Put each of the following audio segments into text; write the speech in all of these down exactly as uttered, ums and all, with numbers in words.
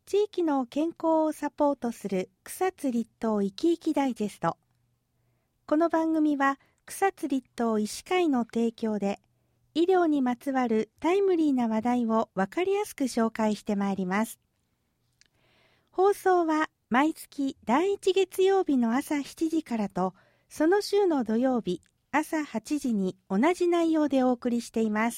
地域の健康をサポートする草津立東いきいきダイジェスト。この番組は草津立東医師会の提供で医療にまつわるタイムリーな話題を分かりやすく紹介してまいります。放送は毎月だいいち月曜日の朝しちじからと、その週の土曜日朝はちじに同じ内容でお送りしています。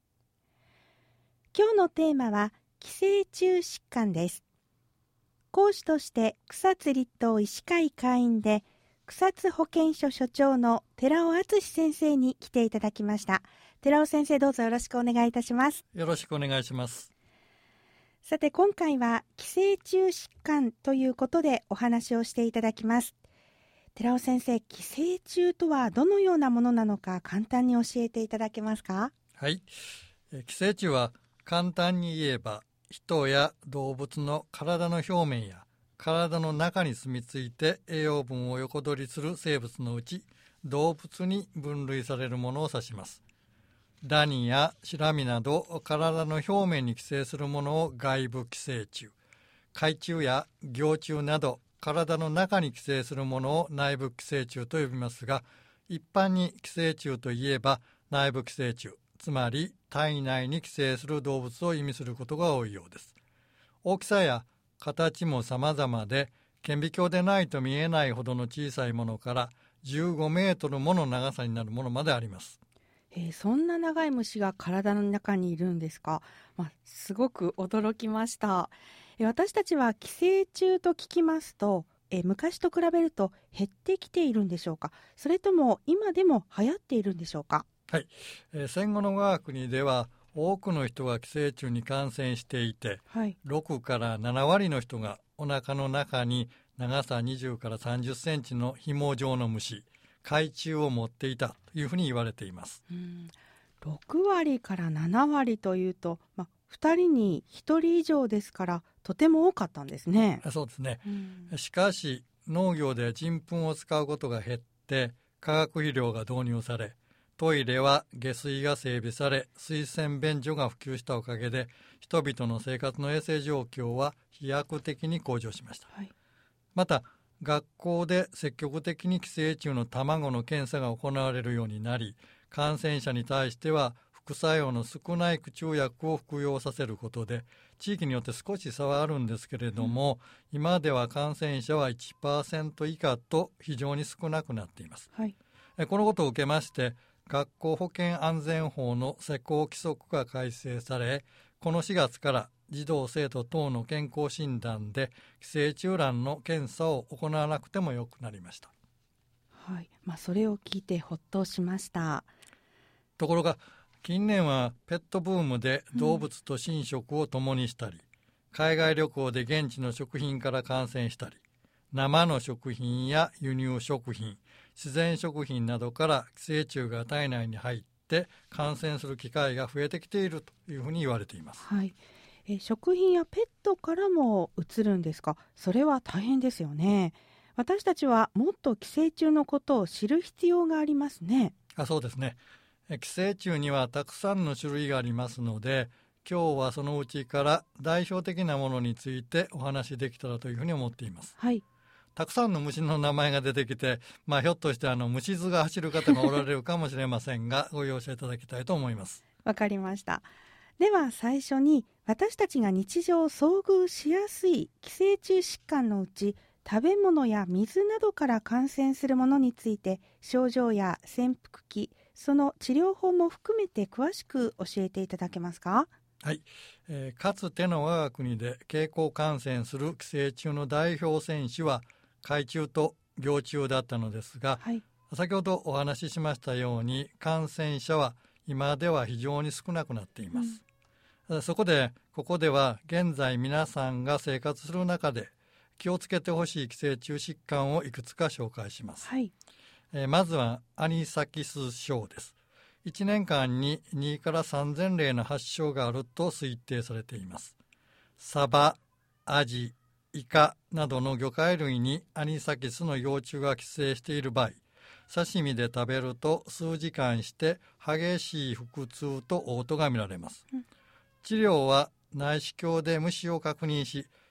今日のテーマは寄生虫疾患です。講師として草津立東医師会会員で草津保健所所長の寺尾敦先生に来ていただきました。寺尾先生、どうぞよろしくお願いいたします。 よろしくお願いします。 さて、今回は寄生虫疾患ということでお話をしていただきます。寺尾先生、寄生虫とはどのようなものなのか簡単に教えていただけますか？ はい、え寄生虫は簡単に言えば人や動物の体の表面や体の中に住み着いて栄養分を横取りする生物のうち動物に分類されるものを指します。ダニやシラミなど体の表面に寄生するものを外部寄生虫、海虫や行虫など体の中に寄生するものを内部寄生虫と呼びますが、一般に寄生虫といえば内部寄生虫、つまり体内に寄生する動物を意味することが多いようです。大きさや形も様々で、顕微鏡でないと見えないほどの小さいものからじゅうごメートルもの長さになるものまであります。 えー、そんな長い虫が体の中にいるんですか？まあ、すごく驚きました。えー、私たちは寄生虫と聞きますと、えー、昔と比べると減ってきているんでしょうか？それとも今でも流行っているんでしょうか？ はい、えー、戦後の我が国では多くの人が寄生虫に感染していて、はい、ろくからなな割の人がお腹の中に長さにじゅうからさんじゅっセンチの紐状の虫、海虫を持っていたというふうに言われています。 うん、ろく割からなな割というと、まあ、ふたりにひとり以上ですからとても多かったんですね。 そうですね、 うん、 しかし農業で人糞を使うことが減って化学肥料が導入され、トイレは下水が整備され、水洗便所が普及したおかげで人々の生活の衛生状況は飛躍的に向上しました。はい、また学校で積極的に寄生虫の卵の検査が行われるようになり、感染者に対しては副作用の少ない駆虫薬を服用させることで、地域によって少し差はあるんですけれども、うん、今では感染者はいちパーセント 以下と非常に少なくなっています。はい、このことを受けまして学校保健安全法の施行規則が改正され、このしがつから児童生徒等の健康診断で寄生虫卵の検査を行わなくてもよくなりました。 はい、まあ、それを聞いてほっとしました。 ところが近年はペットブームで動物と寝食を共にしたり、うん、海外旅行で現地の食品から感染したり、生の食品や輸入食品、自然食品などから寄生虫が体内に入って感染する機会が増えてきているというふうに言われています。 はい、え食品やペットからもうつるんですか？それは大変ですよね。私たちはもっと寄生虫のことを知る必要がありますね。 あ、そうですね。寄生虫にはたくさんの種類がありますので、今日はそのうちから代表的なものについてお話しできたらというふうに思っています。 はい、 たくさんの虫の名前が出てきて、まあ、ひょっとしてあの虫図が走る方がおられるかもしれませんがご容赦いただきたいと思います。 わかりました。では最初に私たちが日常遭遇しやすい寄生虫疾患のうち、食べ物や水などから感染するものについて症状や潜伏期、その治療法も含めて詳しく教えていただけますか？ はい、えー、かつての我が国で経口感染する寄生虫の代表選手は海虫と行虫だったのですが、はい、先ほどお話ししましたように感染者は今では非常に少なくなっています。うん、そこでここでは現在皆さんが生活する中で気をつけてほしい寄生虫疾患をいくつか紹介します。はい、えー、まずはアニサキス症です。いちねんかんににからさんぜん例の発症があると推定されています。サバ、アジ、イカなどの魚介類にアニサキスの幼虫が寄生している場合、刺身で食べると数時間して激しい腹痛と嘔吐が見られます。うん、治療は内視鏡で虫を確認し、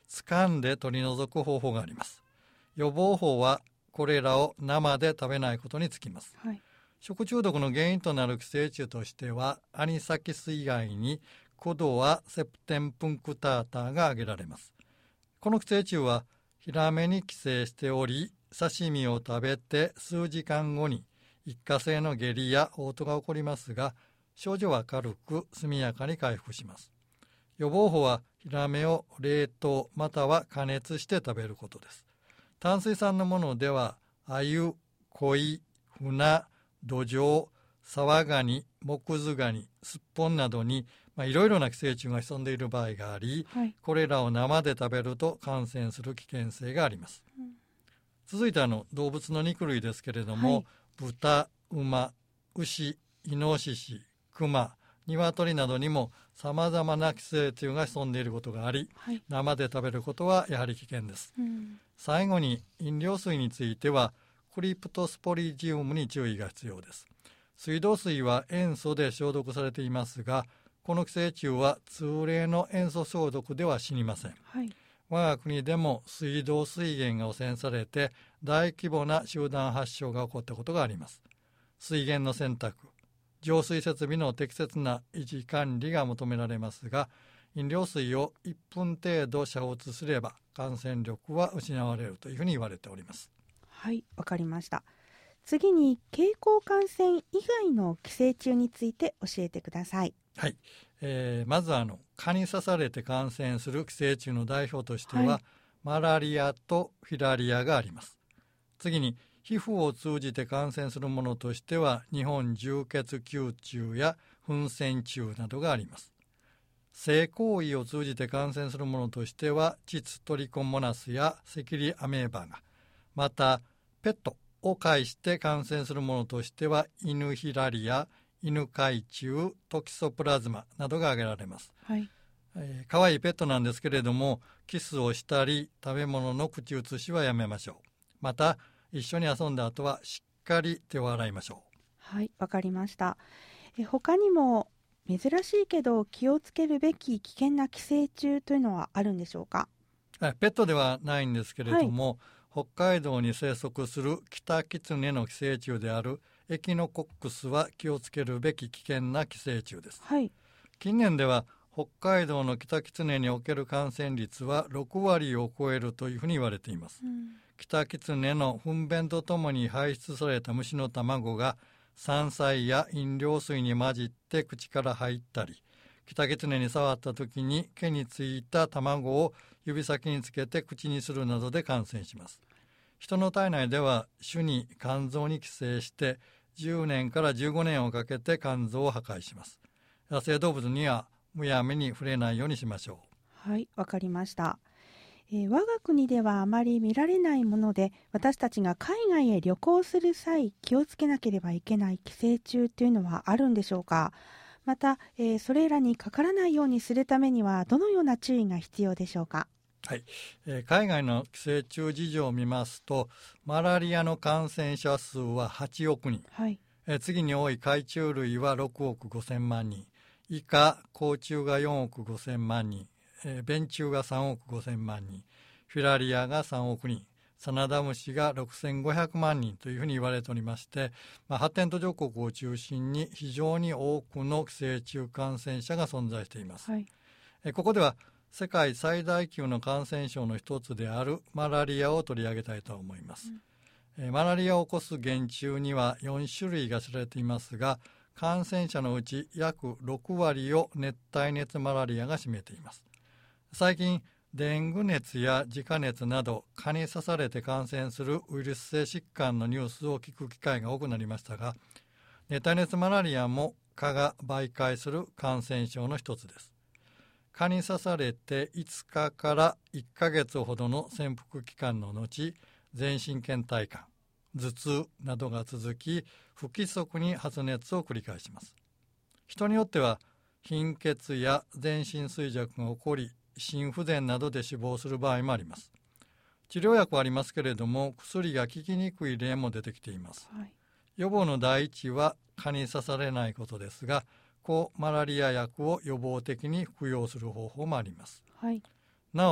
掴んで取り除く方法があります。予防法はこれらを生で食べないことにつきます。 はい、 食中毒の原因となる寄生虫としてはアニサキス以外にコドア・セプテンプンクターターが挙げられます。この寄生虫はヒラメに寄生しており、刺身を食べて数時間後に一過性の下痢や嘔吐が起こりますが、症状は軽く速やかに回復します。予防法はヒラメを冷凍または加熱して食べることです。淡水産のものではアユ、コイ、フナ、ドジョウ、サワガニ、モクズガニ、スッポンなどにまあ、いろいろな寄生虫が潜んでいる場合があり、はい、これらを生で食べると感染する危険性があります。うん、続いてあの動物の肉類ですけれども、はい、豚、馬、牛、イノシシ、クマ、ニワトリなどにもさまざまな寄生虫が潜んでいることがあり、はい、生で食べることはやはり危険です。うん、最後に飲料水についてはクリプトスポリジウムに注意が必要です。水道水は塩素で消毒されていますが、この寄生虫は通例の塩素消毒では死にません。はい、我が国でも水道水源が汚染されて大規模な集団発症が起こったことがあります。水源の選択、浄水設備の適切な維持管理が求められますが、飲料水をいっぷん程度煮沸すれば感染力は失われるというふうに言われております。 はい、わかりました。次に経口感染以外の寄生虫について教えてください。 はい、えー、まずあの蚊に刺されて感染する寄生虫の代表としては、はい、マラリアとフィラリアがあります。次に皮膚を通じて感染するものとしては日本重血球虫や糞線虫などがあります。性行為を通じて感染するものとしては膣トリコモナスやセキリアメーバが、またペットを介して感染するものとしてはイヌヒラリア、イヌ海虫、トキソプラズマなどが挙げられます。はい、えー、かわいいペットなんですけれども、キスをしたり食べ物の口移しはやめましょう。また一緒に遊んだ後はしっかり手を洗いましょう。 はい、わかりました。え他にも珍しいけど気をつけるべき危険な寄生虫というのはあるんでしょうか？ ペットではないんですけれども、はい、北海道に生息するキタキツネの寄生虫であるエキノコックスは気をつけるべき危険な寄生虫です。はい、近年では北海道のキタキツネにおける感染率はろくわりを超えるというふうに言われています。うん、キタキツネの糞便とともに排出された虫の卵が山菜や飲料水に混じって口から入ったり、キタキツネに触った時に毛についた卵を指先につけて口にするなどで感染します。人の体内では種に肝臓に寄生してじゅうねんからじゅうごねんをかけて肝臓を破壊します。野生動物にはむやみに触れないようにしましょう。はい、わかりました。えー、我が国ではあまり見られないもので、私たちが海外へ旅行する際気をつけなければいけない寄生虫というのはあるんでしょうか？また、えー、それらにかからないようにするためにはどのような注意が必要でしょうか？ はい、えー、海外の寄生虫事情を見ますと、マラリアの感染者数ははちおくにん、はい、えー、次に多い海虫類はろくおくごせんまんにん、以下甲虫がよんおくごせんまんにん、えー、便虫がさんおくごせんまんにん、フィラリアがさんおくにん、サナダムシがろくせんごひゃくまんにんというふうに言われておりまして、まあ、発展途上国を中心に非常に多くの寄生虫感染者が存在しています。はい、えここでは世界最大級の感染症の一つであるマラリアを取り上げたいと思います。うん、えマラリアを起こす原虫にはよんしゅるいが知られていますが、感染者のうち約ろくわりを熱帯熱マラリアが占めています。最近デング熱やジカ熱など蚊に刺されて感染するウイルス性疾患のニュースを聞く機会が多くなりましたが、熱帯熱マラリアも蚊が媒介する感染症の一つです。蚊に刺されていつかからいっかげつほどの潜伏期間の後、全身倦怠感、頭痛などが続き、不規則に発熱を繰り返します。人によっては貧血や全身衰弱が起こり、心不全などで死亡する場合もあります。治療薬はありますけれども、薬が効きにくい例も出てきています。はい、予防の第一は蚊に刺されないことですが、抗マラリア薬を予防的に服用する方法もあります。はい、なお、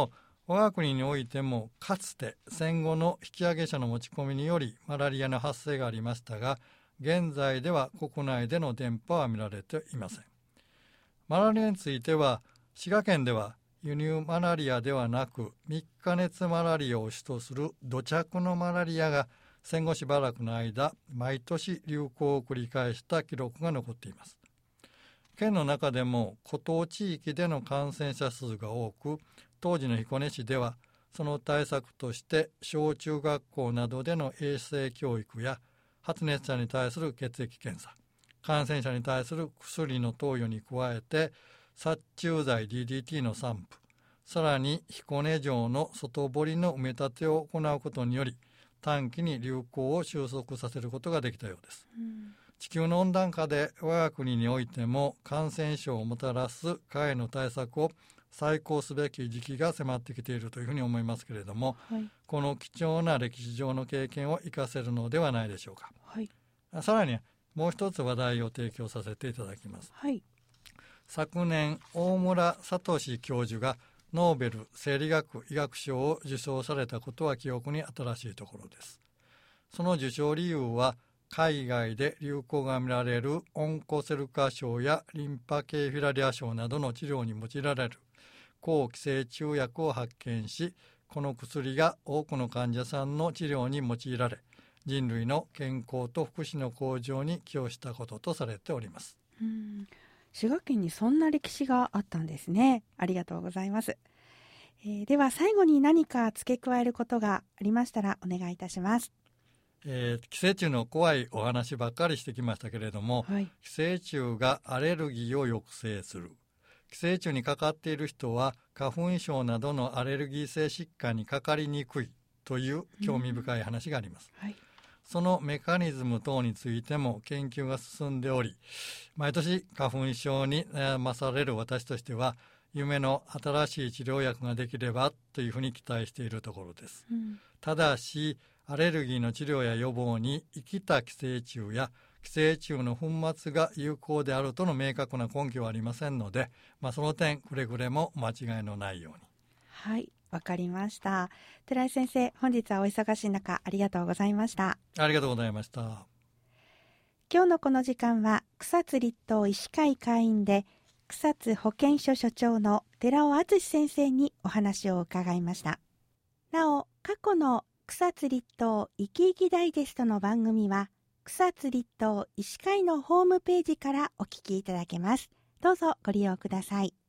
我が国においてもかつて戦後の引き上げ者の持ち込みによりマラリアの発生がありましたが、現在では国内での伝播は見られていません。マラリアについては、滋賀県では輸入マラリアではなくみっか熱マラリアを主とする土着のマラリアが戦後しばらくの間毎年流行を繰り返した記録が残っています。県の中でも湖東地域での感染者数が多く、当時の彦根市ではその対策として小中学校などでの衛生教育や発熱者に対する血液検査、感染者に対する薬の投与に加えて殺虫剤 ディーディーティー の散布、さらに彦根城の外堀の埋め立てを行うことにより短期に流行を収束させることができたようです、うん、地球の温暖化で我が国においても感染症をもたらす蚊への対策を再考すべき時期が迫ってきているというふうに思いますけれども、はい、この貴重な歴史上の経験を生かせるのではないでしょうか、はい、さらにもう一つ話題を提供させていただきます、はい、昨年大村聡教授がノーベル生理学医学賞を受賞されたことは記憶に新しいところです。その受賞理由は海外で流行が見られるオンコセル化症やリンパ系フィラリア症などの治療に用いられる抗寄生虫薬を発見し、この薬が多くの患者さんの治療に用いられ、人類の健康と福祉の向上に寄与したこととされております。 うん、滋賀県にそんな歴史があったんですね。ありがとうございます。えー、では最後に何か付け加えることがありましたらお願いいたします。 えー、寄生虫の怖いお話ばっかりしてきましたけれども、はい、寄生虫がアレルギーを抑制する。寄生虫にかかっている人は花粉症などのアレルギー性疾患にかかりにくいという興味深い話があります、うんはい、そのメカニズム等についても研究が進んでおり、毎年花粉症に悩まされる私としては夢の新しい治療薬ができればというふうに期待しているところです、うん、ただしアレルギーの治療や予防に生きた寄生虫や寄生虫の粉末が有効であるとの明確な根拠はありませんので、まあ、その点くれぐれも間違いのないように。 はい、わかりました。寺井先生、本日はお忙しい中ありがとうございました。 ありがとうございました。 今日のこの時間は草津立東医師会会員で草津保健所所長の寺尾敦先生にお話を伺いました。なお、過去の草津立東いきいきダイジェストの番組は草津立東医師会のホームページからお聞きいただけます。どうぞご利用ください。